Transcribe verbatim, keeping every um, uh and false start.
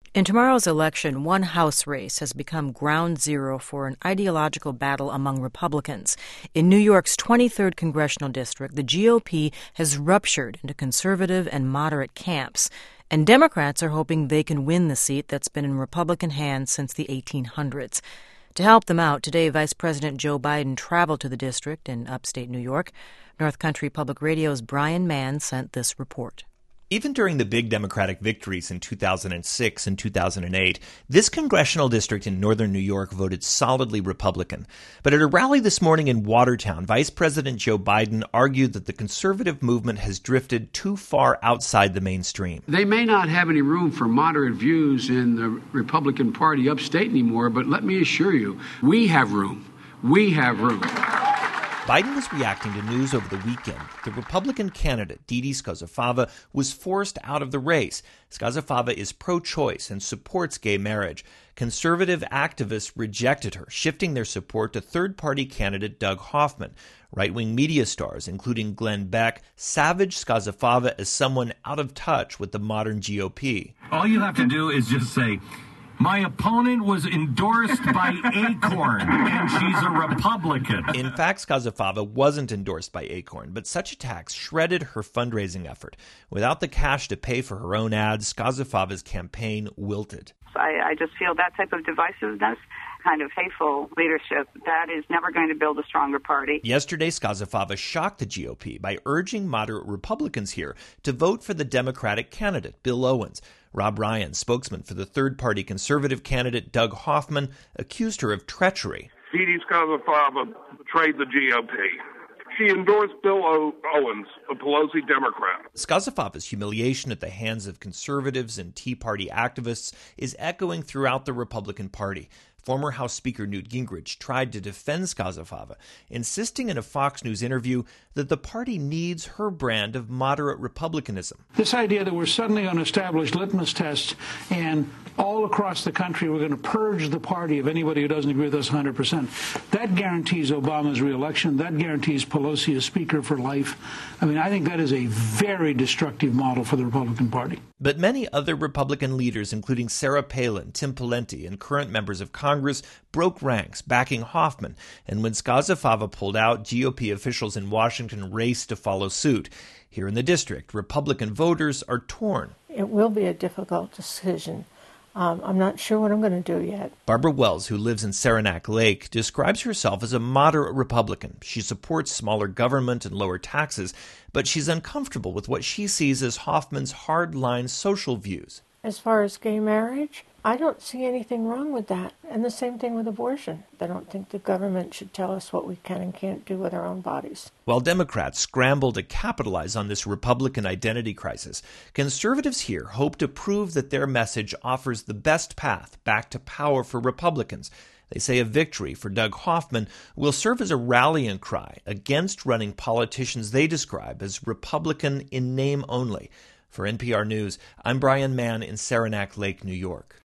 In tomorrow's election, one House race has become ground zero for an ideological battle among Republicans. In New York's twenty-third congressional district, the G O P has ruptured into conservative and moderate camps, and Democrats are hoping they can win the seat that's been in Republican hands since the eighteen hundreds. To help them out, today Vice President Joe Biden traveled to the district in upstate New York. North Country Public Radio's Brian Mann sent this report. Even during the big Democratic victories in two thousand six and two thousand eight, this congressional district in northern New York voted solidly Republican. But at a rally this morning in Watertown, Vice President Joe Biden argued that the conservative movement has drifted too far outside the mainstream. They may not have any room for moderate views in the Republican Party upstate anymore, but let me assure you, we have room. We have room. Biden was reacting to news over the weekend. The Republican candidate, Dede Scozzafava, was forced out of the race. Scozzafava is pro-choice and supports gay marriage. Conservative activists rejected her, shifting their support to third-party candidate Doug Hoffman. Right-wing media stars, including Glenn Beck, savaged Scozzafava as someone out of touch with the modern G O P. All you have to do is just say, my opponent was endorsed by Acorn, and she's a Republican. In fact, Scozzafava wasn't endorsed by Acorn, but such attacks shredded her fundraising effort. Without the cash to pay for her own ads, Scozzafava's campaign wilted. I, I just feel that type of divisiveness, kind of hateful leadership, that is never going to build a stronger party. Yesterday, Scozzafava shocked the G O P by urging moderate Republicans here to vote for the Democratic candidate, Bill Owens. Rob Ryan, spokesman for the third-party conservative candidate Doug Hoffman, accused her of treachery. Dede Scozzafava betrayed the G O P. She endorsed Bill o- Owens, a Pelosi Democrat. Scozzafava's humiliation at the hands of conservatives and Tea Party activists is echoing throughout the Republican Party. Former House Speaker Newt Gingrich tried to defend Scozzafava, insisting in a Fox News interview that the party needs her brand of moderate republicanism. This idea that we're suddenly going to establish litmus tests and all across the country we're going to purge the party of anybody who doesn't agree with us one hundred percent, that guarantees Obama's reelection. That guarantees Pelosi as Speaker for life. I mean, I think that is a very destructive model for the Republican Party. But many other Republican leaders, including Sarah Palin, Tim Pawlenty, and current members of Congress, broke ranks backing Hoffman. And when Scozzafava pulled out, G O P officials in Washington raced to follow suit. Here in the district, Republican voters are torn. It will be a difficult decision. Um, I'm not sure what I'm going to do yet. Barbara Wells, who lives in Saranac Lake, describes herself as a moderate Republican. She supports smaller government and lower taxes, but she's uncomfortable with what she sees as Hoffman's hard-line social views. As far as gay marriage, I don't see anything wrong with that. And the same thing with abortion. I don't think the government should tell us what we can and can't do with our own bodies. While Democrats scramble to capitalize on this Republican identity crisis, conservatives here hope to prove that their message offers the best path back to power for Republicans. They say a victory for Doug Hoffman will serve as a rallying cry against running politicians they describe as Republican in name only. For N P R News, I'm Brian Mann in Saranac Lake, New York.